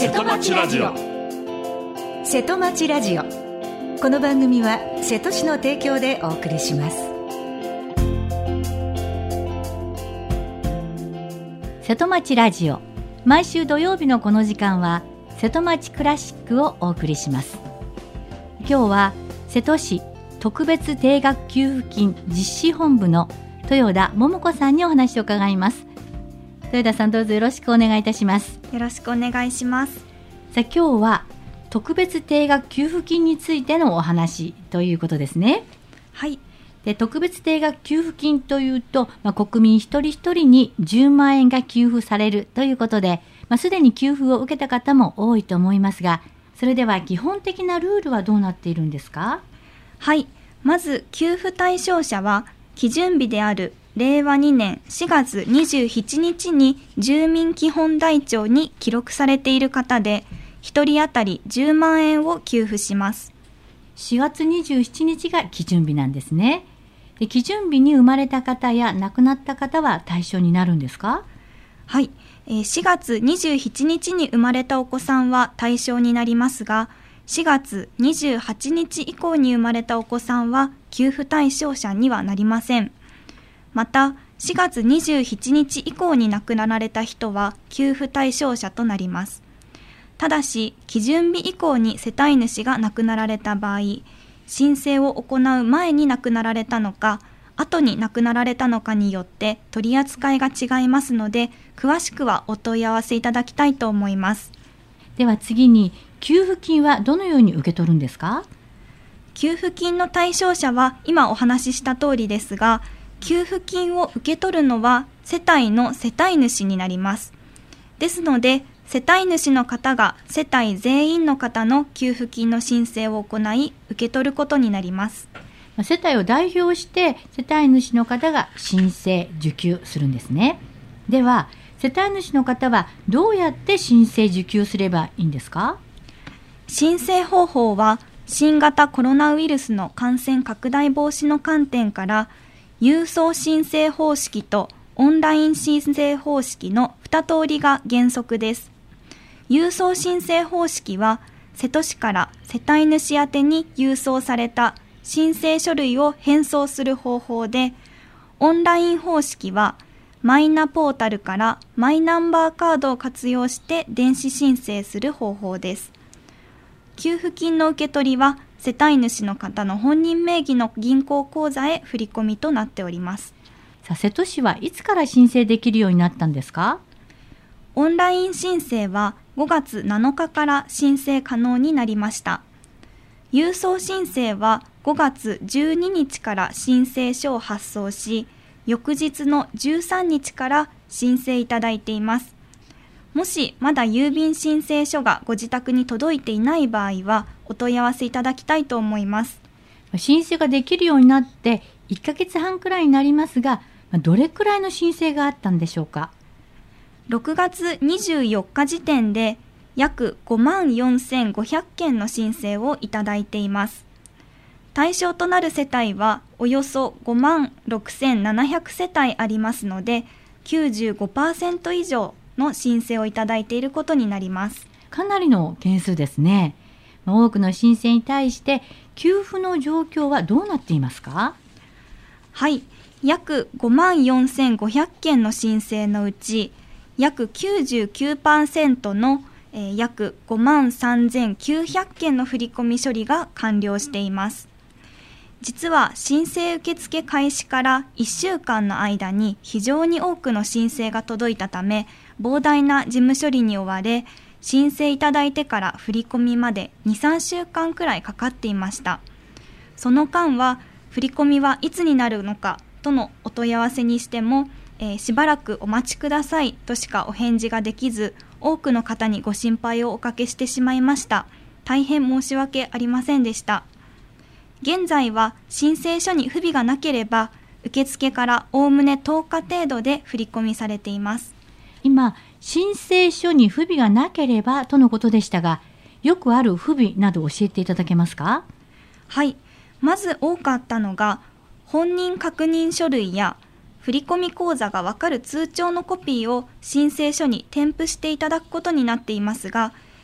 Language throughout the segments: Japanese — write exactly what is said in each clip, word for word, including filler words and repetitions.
瀬戸町ラジオ。 瀬戸町ラジオ、この番組は瀬戸市の提供でお送りします。 瀬戸町ラジオ、毎週土曜日のこの時間は瀬戸町クラシックをお送りします。今日は瀬戸市特別定額給付金実施本部の豊田桃子さんにお話を伺います。豊田さん、どうぞよろしくお願いいたします。 よろしくお願いします。 さあ、今日は特別定額給付金についてのお話ということですね。 はい。 で、特別定額給付金というと、まあ、国民一人一人にじゅうまんえんが給付されるということで、まあ、すでに給付を受けた方も多いと思いますが、それでは基本的なルールはどうなっているんですか？ はい。まず給付対象者は基準日であるれいわにねんしがつにじゅうしちにちに住民基本台帳に記録されている方で、ひとり当たりじゅうまんえんを給付します。 しがつにじゅうしちにちが基準日なんですね。で、基準日に生まれた方や亡くなった方は対象になるんですか？ はい。しがつにじゅうしちにちに生まれたお子さんは対象になりますが、しがつにじゅうはちにち以降に生まれたお子さんは給付対象者にはなりません。また、しがつにじゅうしちにち以降に亡くなられた人は給付対象者となります。ただし、基準日以降に世帯主が亡くなられた場合、申請を行う前に亡くなられたのか、後に亡くなられたのかによって取り扱いが違いますので、詳しくはお問い合わせいただきたいと思います。 では次に、給付金はどのように受け取るんですか？ 給付金の対象者は今お話しした通りですが、給付金を受け取るのは世帯の世帯主になります。ですので、世帯主の方が世帯全員の方の給付金の申請を行い、受け取ることになります。 世帯を代表して世帯主の方が申請受給するんですね。では、世帯主の方はどうやって申請受給すればいいんですか？ 申請方法は新型コロナウイルスの感染拡大防止の観点から、郵送申請方式とオンライン申請方式のに通りが原則です。郵送申請方式は、瀬戸市から世帯主宛てに郵送された申請書類を返送する方法で、オンライン方式は、マイナポータルからマイナンバーカードを活用して電子申請する方法です。給付金の受け取りは、世帯主の方の本人名義の銀行口座へ振り込みとなっております。 さあ、瀬戸市はいつから申請できるようになったんですか？ オンライン申請はごがつなのかから申請可能になりました。郵送申請はごがつじゅうににちから申請書を発送し、翌日のじゅうさんにちから申請いただいています。もしまだ郵便申請書がご自宅に届いていない場合は、お問い合わせいただきたいと思います。 申請ができるようになっていっかげつはんくらいになりますが、どれくらいの申請があったんでしょうか？ ろくがつにじゅうよっか時点で約ごまんよんせんごひゃくけんの申請をいただいています。対象となる世帯はおよそごまんろくせんななひゃくせたいありますので、きゅうじゅうごパーセント 以上の申請をいただいていることになります。 かなりの件数ですね。多くの申請に対して給付の状況はどうなっていますか？ はい、約ごまんよんせんごひゃくけんの申請のうち、約 きゅうじゅうきゅうパーセント の、えー、約ごまんさんぜんきゅうひゃくけんの振込処理が完了しています。実は申請受付開始からいっしゅうかんの間に非常に多くの申請が届いたため、膨大な事務処理に追われ、申請いただいてから振り込みまでに、さんしゅうかんくらいかかっていました。その間は振り込みはいつになるのかとのお問い合わせにしても、えー、しばらくお待ちくださいとしかお返事ができず、多くの方にご心配をおかけしてしまいました。大変申し訳ありませんでした。現在は申請書に不備がなければ、受付からおおむねとおか程度で振り込みされています。 今、申請書に不備がなければとのことでしたが、よくある不備など教えていただけますか？ はい、まず多かったのが、本人確認書類や振込口座がわかる通帳のコピーを申請書に添付していただくことになっていますが、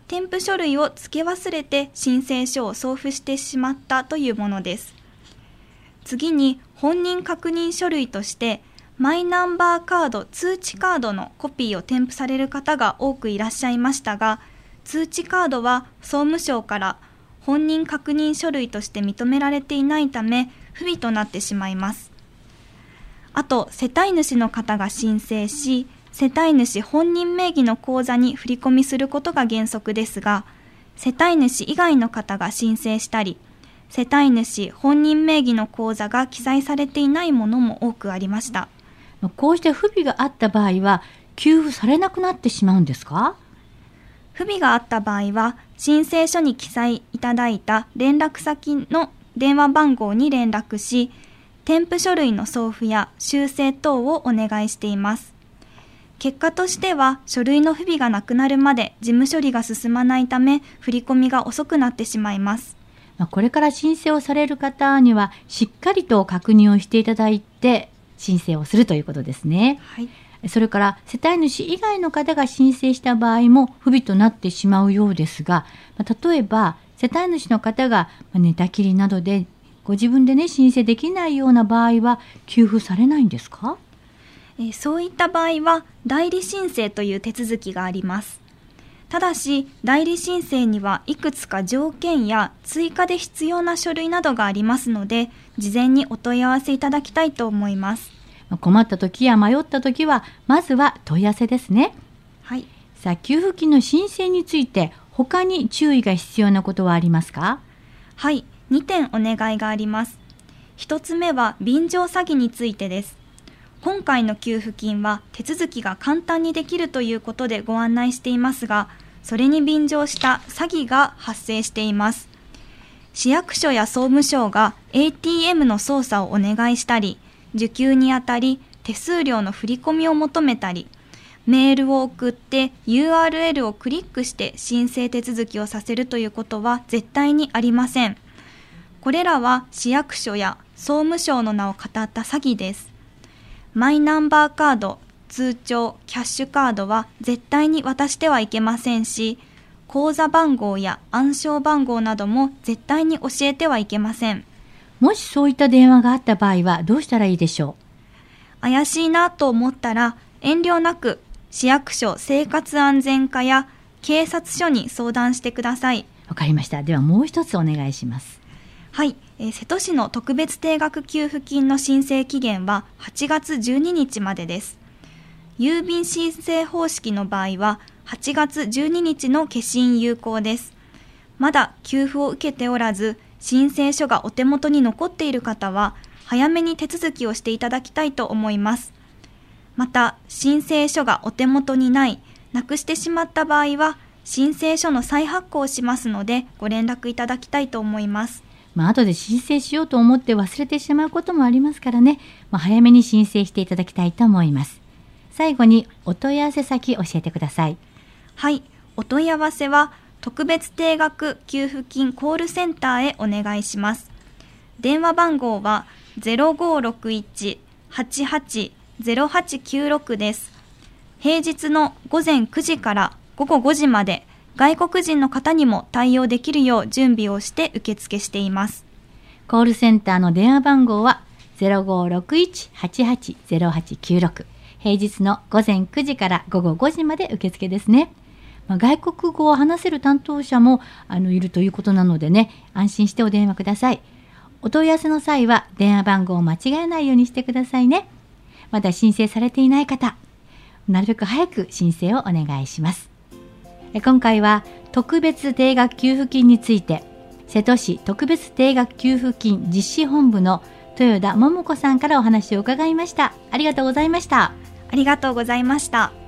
添付書類を付け忘れて申請書を送付してしまったというものです。次に本人確認書類としてマイナンバーカード通知カードのコピーを添付される方が多くいらっしゃいましたが、通知カードは総務省から本人確認書類として認められていないため不備となってしまいます。あと、世帯主の方が申請し、世帯主本人名義の口座に振り込みすることが原則ですが、世帯主以外の方が申請したり、世帯主本人名義の口座が記載されていないものも多くありました。 こうして不備があった場合は給付されなくなってしまうんですか？ 不備があった場合は、申請書に記載いただいた連絡先の電話番号に連絡し、添付書類の送付や修正等をお願いしています。結果としては、書類の不備がなくなるまで事務処理が進まないため、振り込みが遅くなってしまいます。 これから申請をされる方には、しっかりと確認をしていただいて、申請をするということですね。 はい。 それから世帯主以外の方が申請した場合も不備となってしまうようですが、例えば世帯主の方が寝たきりなどでご自分でね申請できないような場合は給付されないんですか？ えー、そういった場合は代理申請という手続きがあります。ただし代理申請にはいくつか条件や追加で必要な書類などがありますので、事前にお問い合わせいただきたいと思います。 困った時や迷った時はまずは問い合わせですね。 はい。 さあ、給付金の申請について他に注意が必要なことはありますか？ はい、にてんお願いがあります。ひとつめは便乗詐欺についてです。今回の給付金は手続きが簡単にできるということでご案内していますが、それに便乗した詐欺が発生しています。市役所や総務省が エーティーエム の操作をお願いしたり、受給にあたり手数料の振り込みを求めたり、メールを送って ユーアールエル をクリックして申請手続きをさせるということは絶対にありません。これらは市役所や総務省の名を語った詐欺です。マイナンバーカード、通帳、キャッシュカードは絶対に渡してはいけませんし、口座番号や暗証番号なども絶対に教えてはいけません。 もしそういった電話があった場合はどうしたらいいでしょう？怪しいなと思ったら遠慮なく市役所生活安全課や警察署に相談してください。 わかりました。ではもう一つお願いします。 はい、えー、瀬戸市の特別定額給付金の申請期限ははちがつじゅうににちまでです。郵便申請方式の場合ははちがつじゅうににちの消印有効です。まだ給付を受けておらず申請書がお手元に残っている方は早めに手続きをしていただきたいと思います。また申請書がお手元にない、なくしてしまった場合は申請書の再発行をしますのでご連絡いただきたいと思います。 まあ後で申請しようと思って忘れてしまうこともありますからね、まあ、早めに申請していただきたいと思います。最後にお問い合わせ先教えてください。 はい、お問い合わせは特別定額給付金コールセンターへお願いします。電話番号は ゼロごーろくいち はちはち ゼロはちきゅうろく です。平日のごぜんくじからごごごじまで外国人の方にも対応できるよう準備をして受付しています。 コールセンターの電話番号は ゼロごーろくいち はちはち ゼロはちきゅうろく、平日のごぜんくじからごごごじまで受付ですね。まあ、外国語を話せる担当者もあのいるということなのでね、安心してお電話ください。お問い合わせの際は電話番号を間違えないようにしてくださいね。まだ申請されていない方、なるべく早く申請をお願いします。今回は特別定額給付金について、瀬戸市特別定額給付金実施本部の豊田桃子さんからお話を伺いました。ありがとうございました。 ありがとうございました。